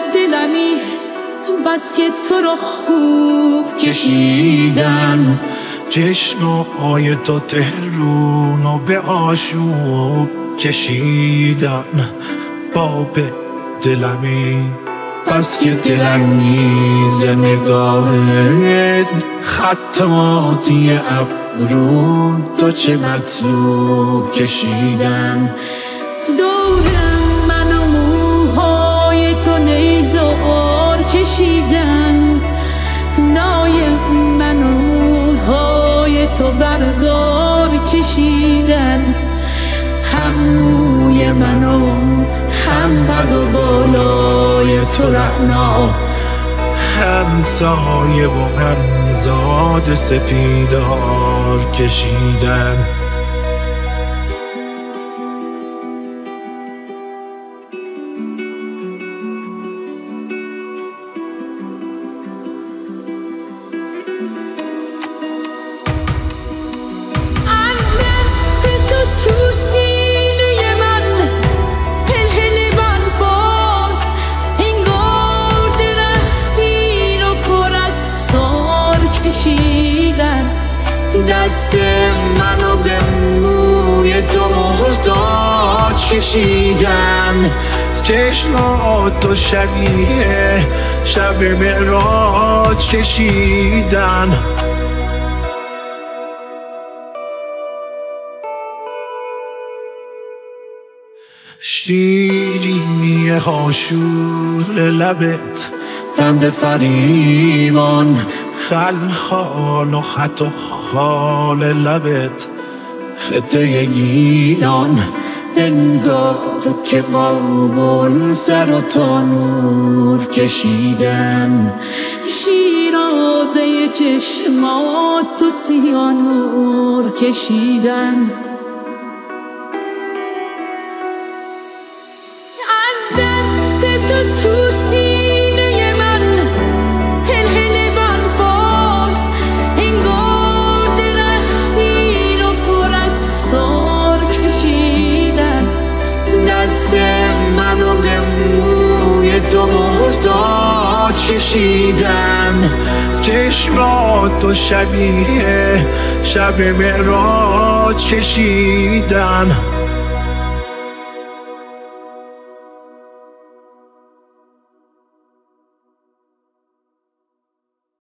دلمی بس که تو رو خوب کشیدن. چشمای تو تهرونو به آشوب کشیدن. باب دلمی بس که دلانگیز نگاهت، خطاطی ابرو تو چه مطلوب کشیدن. دورم من و موهای تو نیزار کشیدن. نای من و موهای تو بردار کشیدن. هم موی منو هم قد و بالای تو رعنا، هم سایه و هم زاد سپیدار کشیدن. دست منو به موی تو محتاج کشیدن. چشمات تو شبیه شب معراج کشیدن. شیرینی هاشور لبت بند فریبان، خلخال و خط و خال لبت خطه گیلان. انگار که بابل سر و تانور کشیدن. شیرازه چشمات تو سیانور کشیدن. از دست تو سینه من هلهله برپاس، انگار درختی رو پر از سار کشیدن. دست منو به موی تو محتاج کشیدن. چشمات تو شبیه شب معراج کشیدن.